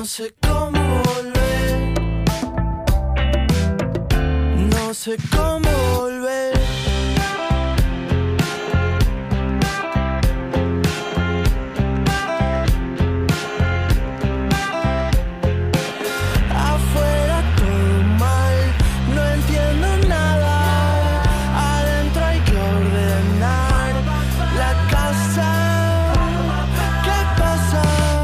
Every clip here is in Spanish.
sé cómo volver. No sé cómo volver. Afuera todo mal, no entiendo nada. Adentro hay que ordenar la casa. ¿Qué pasa?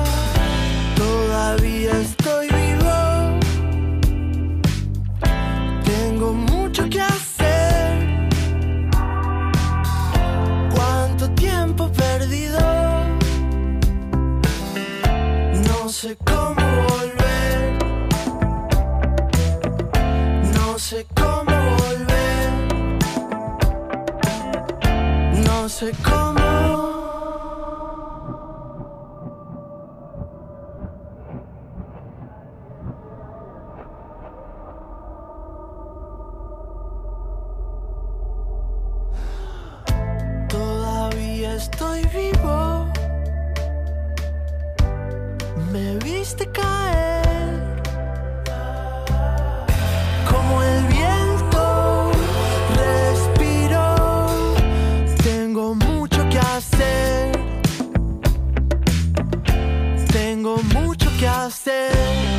Todavía estoy vivo. Tengo mucho que hacer. ¿Cuánto tiempo perdido? No sé cómo volver. No sé cómo volver. No sé cómo. Todavía estoy vivo. Me viste caer como el viento. Respiro. Tengo mucho que hacer. Tengo mucho que hacer.